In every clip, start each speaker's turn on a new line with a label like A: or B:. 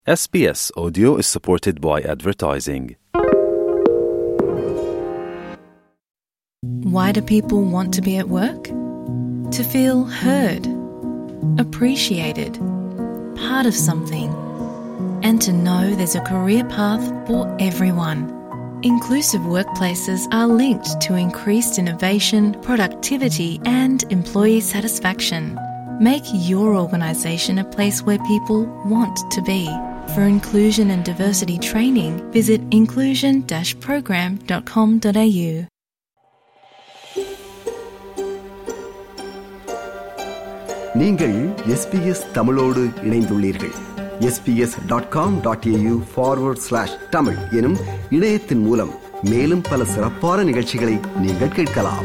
A: SBS Audio is supported by advertising.
B: Why do people want to be at work? To feel heard, appreciated, part of something, and to know there's a career path for everyone. Inclusive workplaces are linked to increased innovation, productivity, and employee satisfaction. Make your organisation a place where people want to be. For inclusion and diversity training, visit inclusion-program.com.au.
C: நீங்கள் SBS தமிழோடு இணைந்துள்ளீர்கள். sbs.com.au/tamil எனும் இணையத்தின் மூலம் மேலும் பல சிறப்பான நிகழ்ச்சிகளை நீங்கள் கேட்கலாம்.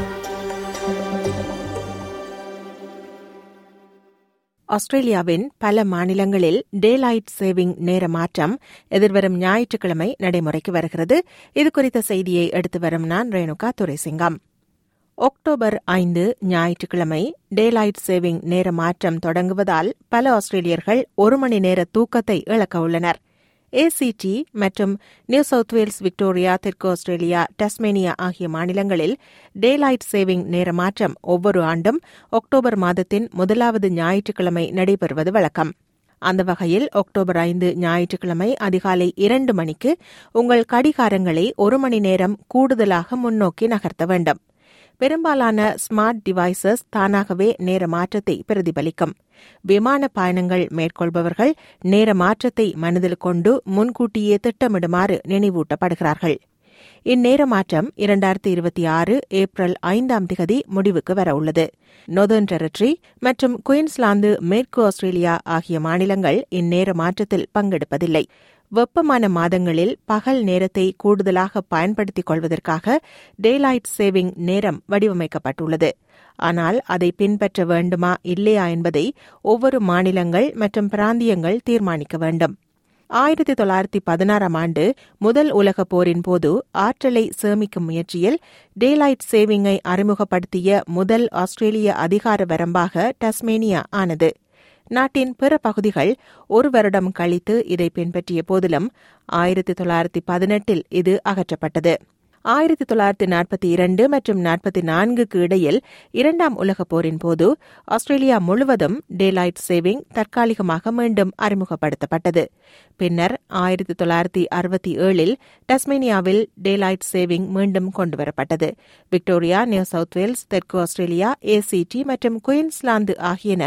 D: ஆஸ்திரேலியாவின் பல மாநிலங்களில் டேலைட் சேவிங் நேர மாற்றம் எதிர்வரும் ஞாயிற்றுக்கிழமை நடைமுறைக்கு வருகிறது. இதுகுறித்த செய்தியை எடுத்து வரும் நான் ரேணுகா துரைசிங்கம். அக்டோபர் 5 ஞாயிற்றுக்கிழமை டேலைட் சேவிங் நேர மாற்றம் தொடங்குவதால் பல ஆஸ்திரேலியர்கள் 1 மணி நேர தூக்கத்தை இழக்க உள்ளனர். ACT மற்றும் நியூ சவுத் வேல்ஸ், விக்டோரியா, தெற்கு ஆஸ்திரேலியா, டஸ்மேனியா ஆகிய மாநிலங்களில் டேலைட் சேவிங் நேர மாற்றம் ஒவ்வொரு ஆண்டும் அக்டோபர் மாதத்தின் முதலாவது ஞாயிற்றுக்கிழமை நடைபெறுவது வழக்கம். அந்த வகையில் அக்டோபர் 5 ஞாயிற்றுக்கிழமை அதிகாலை 2 மணிக்கு உங்கள் கடிகாரங்களை 1 மணி நேரம் கூடுதலாக முன்னோக்கி நகர்த்த வேண்டும். பெரும்பாலான ஸ்மார்ட் டிவைசஸ் தானாகவே நேர மாற்றத்தை பிரதிபலிக்கும். விமான பயணங்கள் மேற்கொள்பவர்கள் நேர மாற்றத்தை மனதில் கொண்டு முன்கூட்டியே திட்டமிடுமாறு நினைவூட்டப்படுகிறார்கள். இந்நேர மாற்றம் 2026 ஏப்ரல் 5 முடிவுக்கு வரவுள்ளது. நொர்தர்ன் டெரிட்டரி மற்றும் குயின்ஸ்லாந்து, மேற்கு ஆஸ்திரேலியா ஆகிய மாநிலங்கள் இந்நேர மாற்றத்தில் பங்கெடுப்பதில்லை. வெப்பமான மாதங்களில் பகல் நேரத்தை கூடுதலாக பயன்படுத்திக் கொள்வதற்காக டேலைட் சேவிங் நேரம் வடிவமைக்கப்பட்டுள்ளது. ஆனால் அதை பின்பற்ற வேண்டுமா இல்லையா என்பதை ஒவ்வொரு மாநிலங்கள் மற்றும் பிராந்தியங்கள் தீர்மானிக்க வேண்டும். 1916 ஆண்டு முதல் உலகப் போரின் போது ஆற்றலை சேமிக்கும் முயற்சியில் டேலைட் சேவிங்கை அறிமுகப்படுத்திய முதல் ஆஸ்திரேலிய அதிகார வரம்பாக டஸ்மேனியா ஆனது. நாட்டின் பிற பகுதிகள் 1 வருடம் கழித்து இதை பின்பற்றிய போதிலும் 1918 இது அகற்றப்பட்டது. 1942 மற்றும் 44க்கு இடையில் 2ஆம் உலகப் போரின் போது ஆஸ்திரேலியா முழுவதும் டேலைட் சேவிங் தற்காலிகமாக மீண்டும் அறிமுகப்படுத்தப்பட்டது. பின்னர் 1967 டஸ்மேனியாவில் டேலைட் சேவிங் மீண்டும் கொண்டுவரப்பட்டது. விக்டோரியா, நியூ சவுத் வேல்ஸ், தெற்கு ஆஸ்திரேலியா, ACT மற்றும் குயின்ஸ்லாந்து ஆகியன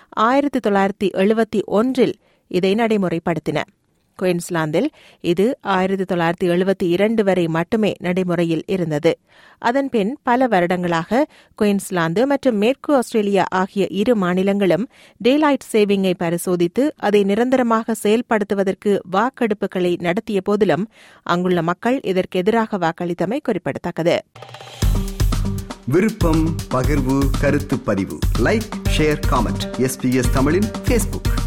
D: 1971 இதை நடைமுறைப்படுத்தின. குயின்ஸ்லாந்தில் இது 1972 வரை மட்டுமே நடைமுறையில் இருந்தது. அதன்பின் பல வருடங்களாக குயின்ஸ்லாந்து மற்றும் மேற்கு ஆஸ்திரேலியா ஆகிய 2 மாநிலங்களும் டேலைட் சேவிங்கை பரிசோதித்து அதை நிரந்தரமாக செயல்படுத்துவதற்கு வாக்கெடுப்புகளை நடத்திய போதிலும் அங்குள்ள மக்கள் இதற்கு எதிராக வாக்களித்தமை குறிப்பிடத்தக்கது.
C: விருப்பம், பகிர்வு, கருத்து பதிவு, லைக், ஷேர், காமெண்ட். SBS தமிழின் Facebook.